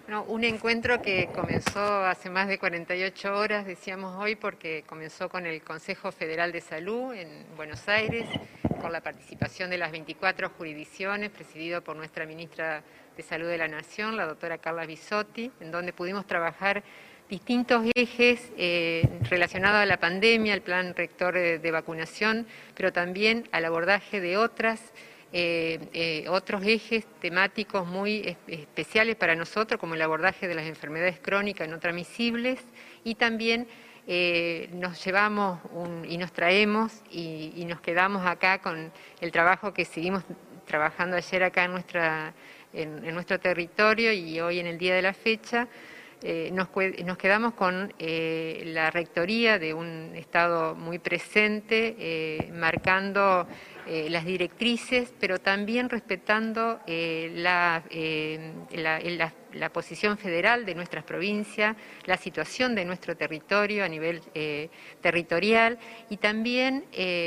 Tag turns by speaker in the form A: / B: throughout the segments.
A: No, un encuentro que comenzó hace más de 48 horas, decíamos hoy, porque comenzó con el Consejo Federal de Salud en Buenos Aires, con la participación de las 24 jurisdicciones, presidido por nuestra ministra de Salud de la Nación, la doctora Carla Bisotti, en donde pudimos trabajar distintos ejes relacionados a la pandemia, el plan rector de vacunación, pero también al abordaje de otros ejes temáticos muy especiales para nosotros, como el abordaje de las enfermedades crónicas no transmisibles, y también nos llevamos y nos traemos y nos quedamos acá con el trabajo que seguimos trabajando ayer acá en nuestro territorio y hoy en el día de la fecha. Nos quedamos con la rectoría de un Estado muy presente, marcando las directrices, pero también respetando la posición federal de nuestras provincias, la situación de nuestro territorio a nivel territorial y también,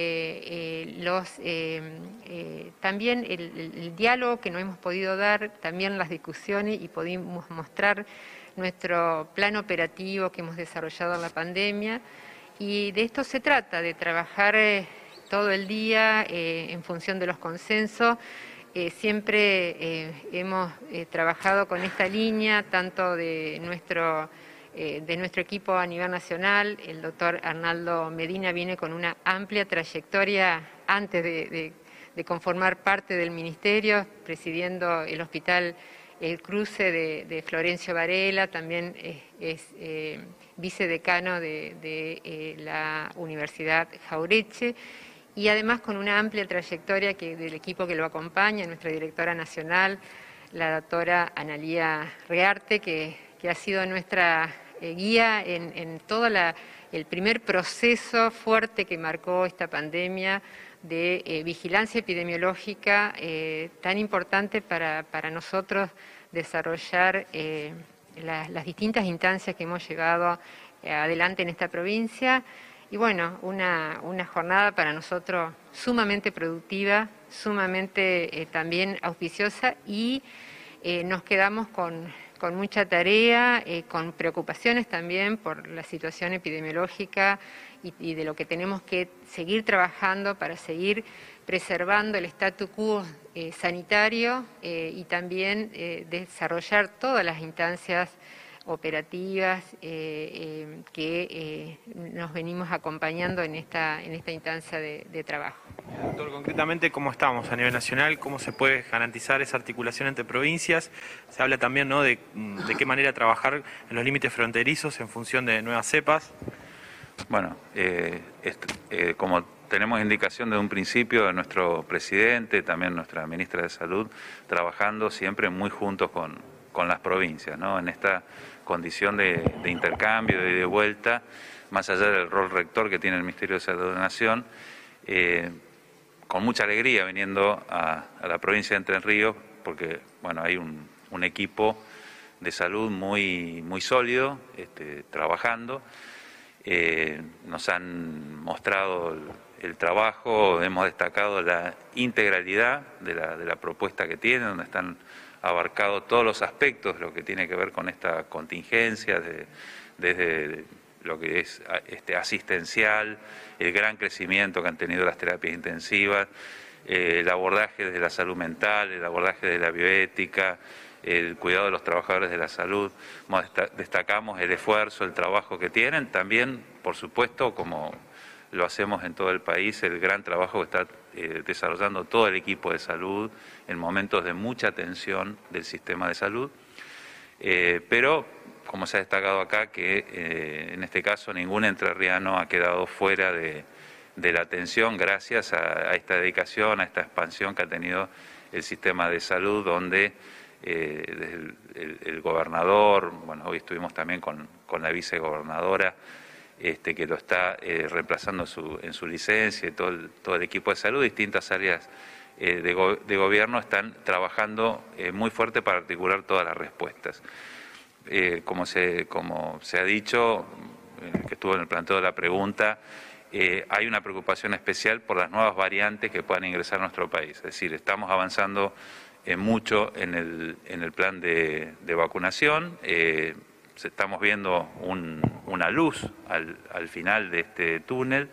A: también el diálogo que no hemos podido dar, también las discusiones y pudimos mostrar nuestro plan operativo que hemos desarrollado en la pandemia, y de esto se trata, de trabajar todo el día en función de los consensos. Siempre hemos trabajado con esta línea, tanto de nuestro equipo a nivel nacional. El doctor Arnaldo Medina viene con una amplia trayectoria antes de conformar parte del ministerio, presidiendo el hospital El Cruce de Florencio Varela, también es vicedecano de la Universidad Jauretche, y además con una amplia trayectoria del equipo que lo acompaña, nuestra directora nacional, la doctora Analía Rearte, que ha sido nuestra guía en todo el primer proceso fuerte que marcó esta pandemia de vigilancia epidemiológica, tan importante para nosotros desarrollar las distintas instancias que hemos llevado adelante en esta provincia. Y bueno, una jornada para nosotros sumamente productiva, sumamente también auspiciosa, y nos quedamos con mucha tarea, con preocupaciones también por la situación epidemiológica y de lo que tenemos que seguir trabajando para seguir preservando el statu quo sanitario y también desarrollar todas las instancias operativas que nos venimos acompañando en esta instancia de trabajo.
B: Doctor, concretamente, ¿cómo estamos a nivel nacional? ¿Cómo se puede garantizar esa articulación entre provincias? Se habla también, ¿no?, de qué manera trabajar en los límites fronterizos en función de nuevas cepas.
C: Bueno, como tenemos indicación desde un principio de nuestro presidente, también nuestra ministra de Salud, trabajando siempre muy juntos con las provincias, ¿no?, en esta condición de intercambio y de vuelta, más allá del rol rector que tiene el Ministerio de Salud de la Nación, con mucha alegría viniendo a la provincia de Entre Ríos, porque bueno, hay un equipo de salud muy sólido, trabajando. Nos han mostrado el trabajo, hemos destacado la integralidad de la propuesta que tienen, donde están abarcados todos los aspectos de lo que tiene que ver con esta contingencia, desde lo que es asistencial, el gran crecimiento que han tenido las terapias intensivas, el abordaje desde la salud mental, el abordaje de la bioética, el cuidado de los trabajadores de la salud. Destacamos el esfuerzo, el trabajo que tienen, también, por supuesto, como lo hacemos en todo el país, el gran trabajo que está desarrollando todo el equipo de salud en momentos de mucha tensión del sistema de salud, pero como se ha destacado acá, que en este caso ningún entrerriano ha quedado fuera de la atención gracias a esta dedicación, a esta expansión que ha tenido el sistema de salud, donde desde el gobernador, bueno, hoy estuvimos también con la vicegobernadora, que lo está reemplazando en su licencia, y todo el equipo de salud, distintas áreas de gobierno están trabajando muy fuerte para articular todas las respuestas. Como se ha dicho, que estuvo en el planteo de la pregunta, hay una preocupación especial por las nuevas variantes que puedan ingresar a nuestro país. Es decir, estamos avanzando mucho en el plan de vacunación. Estamos viendo una luz al final de este túnel.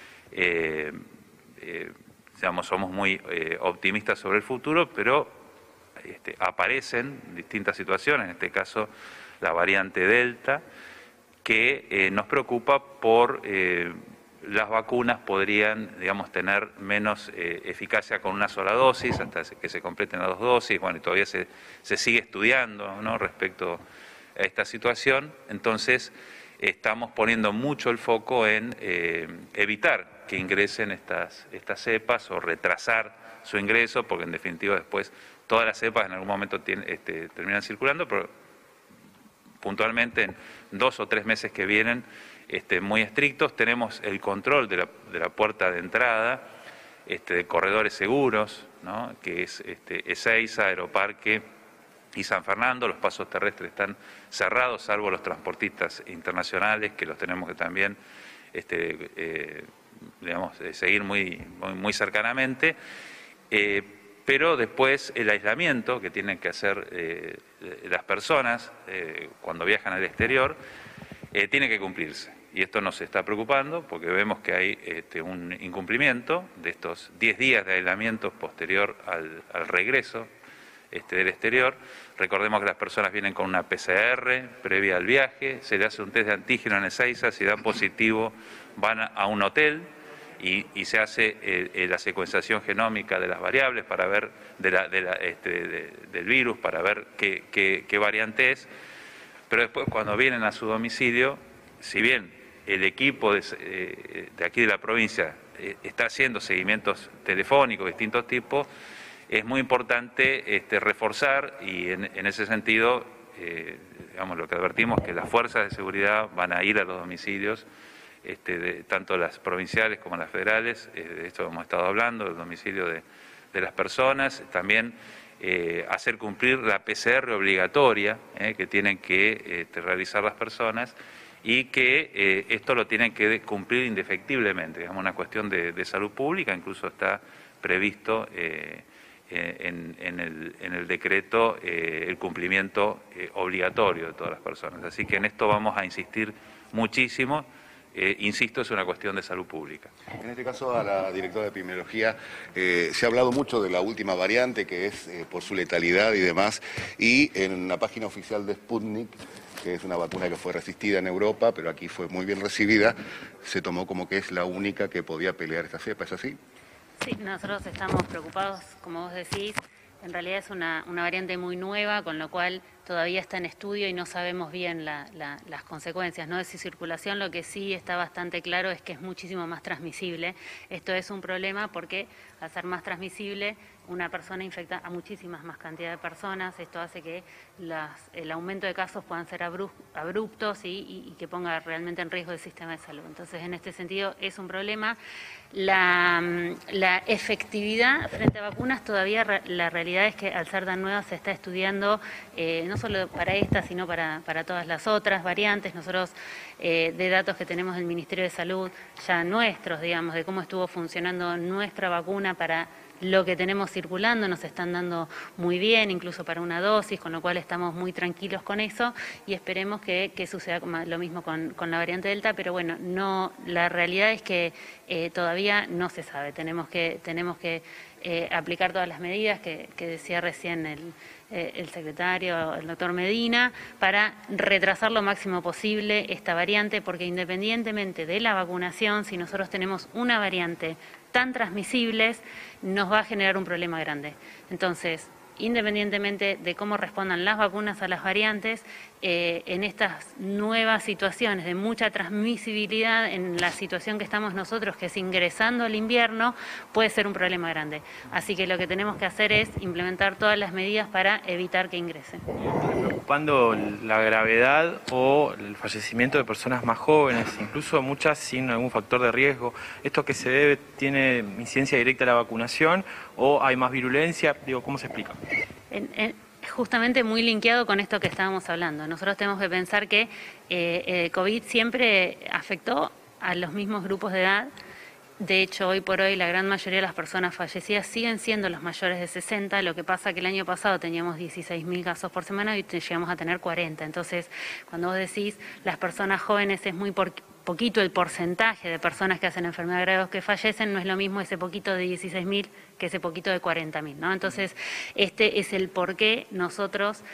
C: Somos muy optimistas sobre el futuro, pero aparecen distintas situaciones, en este caso la variante Delta, que nos preocupa por las vacunas podrían, digamos, tener menos eficacia con una sola dosis, hasta que se completen las 2 dosis. Bueno, y todavía se sigue estudiando, ¿no?, respecto a esta situación. Entonces, estamos poniendo mucho el foco en evitar que ingresen estas cepas o retrasar su ingreso, porque en definitiva después todas las cepas en algún momento terminan circulando, pero puntualmente en 2 o 3 meses que vienen, muy estrictos. Tenemos el control de la puerta de entrada, de corredores seguros, ¿no?, que es Ezeiza, Aeroparque y San Fernando. Los pasos terrestres están cerrados, salvo los transportistas internacionales, que los tenemos que también digamos, seguir muy cercanamente. Pero después el aislamiento que tienen que hacer las personas cuando viajan al exterior tiene que cumplirse. Y esto nos está preocupando porque vemos que hay un incumplimiento de estos 10 días de aislamiento posterior al regreso del exterior. Recordemos que las personas vienen con una PCR previa al viaje, se le hace un test de antígeno en Ezeiza, si da positivo van a un hotel y se hace la secuenciación genómica de las variables para ver del virus, para ver qué variante es. Pero después, cuando vienen a su domicilio, si bien el equipo de aquí de la provincia está haciendo seguimientos telefónicos de distintos tipos, es muy importante reforzar, y en ese sentido, digamos, lo que advertimos es que las fuerzas de seguridad van a ir a los domicilios, tanto las provinciales como las federales. De esto hemos estado hablando, del domicilio de las personas. También hacer cumplir la PCR obligatoria que tienen que realizar las personas, y que esto lo tienen que cumplir indefectiblemente. Digamos, una cuestión de salud pública, incluso está previsto en el decreto el cumplimiento obligatorio de todas las personas. Así que en esto vamos a insistir muchísimo. Insisto, es una cuestión de salud pública.
D: En este caso, a la directora de epidemiología, se ha hablado mucho de la última variante, que es por su letalidad y demás, y en la página oficial de Sputnik, que es una vacuna que fue resistida en Europa, pero aquí fue muy bien recibida, se tomó como que es la única que podía pelear esta cepa, ¿es así?
E: Sí, nosotros estamos preocupados, como vos decís. En realidad es una variante muy nueva, con lo cual todavía está en estudio y no sabemos bien las consecuencias, ¿no?, de su circulación. Lo que sí está bastante claro es que es muchísimo más transmisible. Esto es un problema porque al ser más transmisible, una persona infecta a muchísimas más cantidad de personas. Esto hace que el aumento de casos puedan ser abruptos y que ponga realmente en riesgo el sistema de salud. Entonces, en este sentido, es un problema. La efectividad frente a vacunas, todavía la realidad es que al ser tan nueva se está estudiando, no solo para esta, sino para todas las otras variantes. Nosotros, de datos que tenemos del Ministerio de Salud, ya nuestros, digamos, de cómo estuvo funcionando nuestra vacuna para lo que tenemos circulando, nos están dando muy bien, incluso para una dosis, con lo cual estamos muy tranquilos con eso, y esperemos que suceda lo mismo con la variante Delta. Pero bueno, no, la realidad es que todavía no se sabe. Tenemos que aplicar todas las medidas que decía recién el secretario, el doctor Medina, para retrasar lo máximo posible esta variante, porque independientemente de la vacunación, si nosotros tenemos una variante tan transmisible, nos va a generar un problema grande. Entonces, independientemente de cómo respondan las vacunas a las variantes, en estas nuevas situaciones de mucha transmisibilidad, en la situación que estamos nosotros, que es ingresando al invierno, puede ser un problema grande. Así que lo que tenemos que hacer es implementar todas las medidas para evitar que ingrese.
B: Preocupando la gravedad o el fallecimiento de personas más jóvenes, incluso muchas sin algún factor de riesgo. ¿Esto qué se debe? ¿Tiene incidencia directa a la vacunación o hay más virulencia? Digo, ¿cómo se explica?
E: Justamente muy linkeado con esto que estábamos hablando. Nosotros tenemos que pensar que COVID siempre afectó a los mismos grupos de edad. De hecho, hoy por hoy la gran mayoría de las personas fallecidas siguen siendo los mayores de 60, lo que pasa que el año pasado teníamos 16.000 casos por semana y llegamos a tener 40. Entonces, cuando vos decís las personas jóvenes es muy poquito el porcentaje de personas que hacen enfermedad grave que fallecen, no es lo mismo ese poquito de 16.000 que ese poquito de 40.000, ¿no? Entonces, este es el por qué nosotros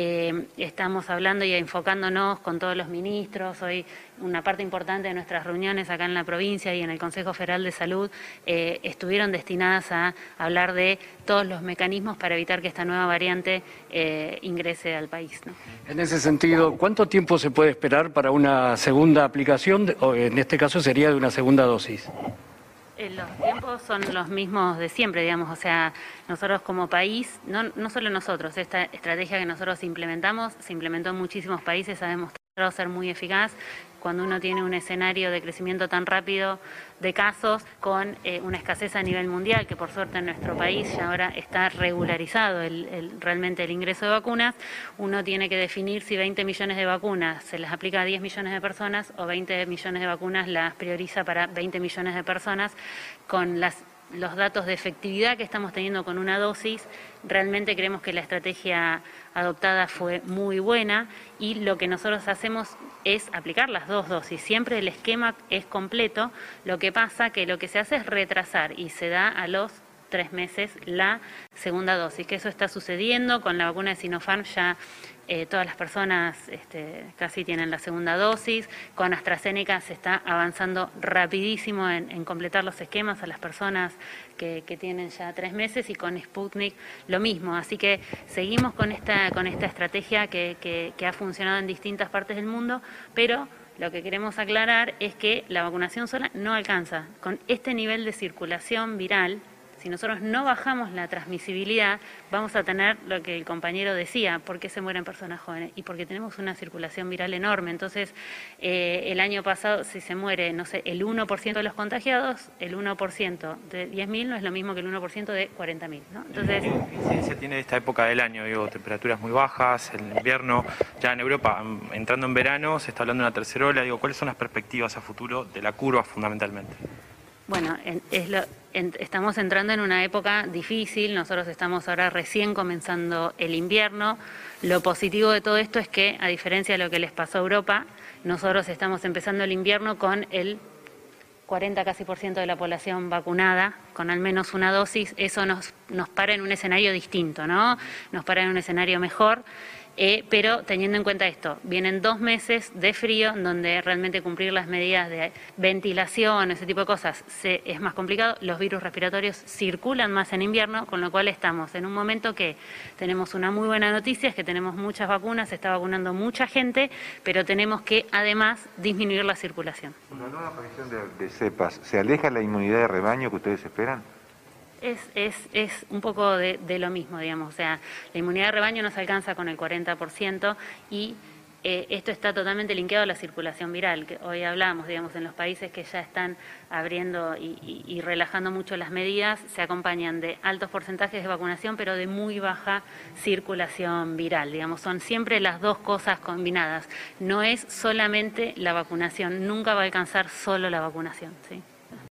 E: estamos hablando y enfocándonos con todos los ministros. Hoy una parte importante de nuestras reuniones acá en la provincia y en el Consejo Federal de Salud estuvieron destinadas a hablar de todos los mecanismos para evitar que esta nueva variante ingrese al país, ¿no?
F: En ese sentido, ¿cuánto tiempo se puede esperar para una segunda aplicación, o en este caso sería de una segunda dosis?
E: Los tiempos son los mismos de siempre, digamos, o sea, nosotros como país, no solo nosotros, esta estrategia que nosotros implementamos, se implementó en muchísimos países, ha demostrado ser muy eficaz. Cuando uno tiene un escenario de crecimiento tan rápido de casos con una escasez a nivel mundial, que por suerte en nuestro país ya ahora está regularizado realmente el ingreso de vacunas, uno tiene que definir si 20 millones de vacunas se las aplica a 10 millones de personas o 20 millones de vacunas las prioriza para 20 millones de personas. Con los datos de efectividad que estamos teniendo con una dosis, realmente creemos que la estrategia adoptada fue muy buena y lo que nosotros hacemos es aplicar las dos dosis. Siempre el esquema es completo, lo que pasa que lo que se hace es retrasar y se da a los 3 meses la segunda dosis, que eso está sucediendo con la vacuna de Sinopharm. Ya todas las personas casi tienen la segunda dosis. Con AstraZeneca se está avanzando rapidísimo en completar los esquemas a las personas que tienen ya 3 meses, y con Sputnik lo mismo. Así que seguimos con esta estrategia que ha funcionado en distintas partes del mundo, pero lo que queremos aclarar es que la vacunación sola no alcanza. Con este nivel de circulación viral, si nosotros no bajamos la transmisibilidad, vamos a tener lo que el compañero decía, ¿por qué se mueren personas jóvenes? Y porque tenemos una circulación viral enorme. Entonces, el año pasado, si se muere, no sé, el 1% de los contagiados, el 1% de 10.000 no es lo mismo que el 1% de 40.000, ¿no? Entonces,
B: ¿qué incidencia tiene esta época del año? Digo, temperaturas muy bajas, el invierno, ya en Europa, entrando en verano, se está hablando de una tercera ola. Digo, ¿cuáles son las perspectivas a futuro de la curva fundamentalmente?
E: Bueno, estamos entrando en una época difícil, nosotros estamos ahora recién comenzando el invierno. Lo positivo de todo esto es que, a diferencia de lo que les pasó a Europa, nosotros estamos empezando el invierno con el 40 casi % de la población vacunada, con al menos una dosis. Eso nos para en un escenario distinto, ¿no? Nos para en un escenario mejor. Pero teniendo en cuenta esto, vienen 2 meses de frío donde realmente cumplir las medidas de ventilación, ese tipo de cosas, es más complicado. Los virus respiratorios circulan más en invierno, con lo cual estamos en un momento que tenemos una muy buena noticia, es que tenemos muchas vacunas, se está vacunando mucha gente, pero tenemos que además disminuir la circulación.
G: ¿Con la nueva aparición de cepas, se aleja la inmunidad de rebaño que ustedes esperan?
E: Es un poco de lo mismo, digamos, o sea, la inmunidad de rebaño no se alcanza con el 40% y esto está totalmente linkeado a la circulación viral, que hoy hablamos, digamos, en los países que ya están abriendo y relajando mucho las medidas, se acompañan de altos porcentajes de vacunación, pero de muy baja circulación viral, digamos, son siempre las dos cosas combinadas, no es solamente la vacunación, nunca va a alcanzar solo la vacunación, ¿sí?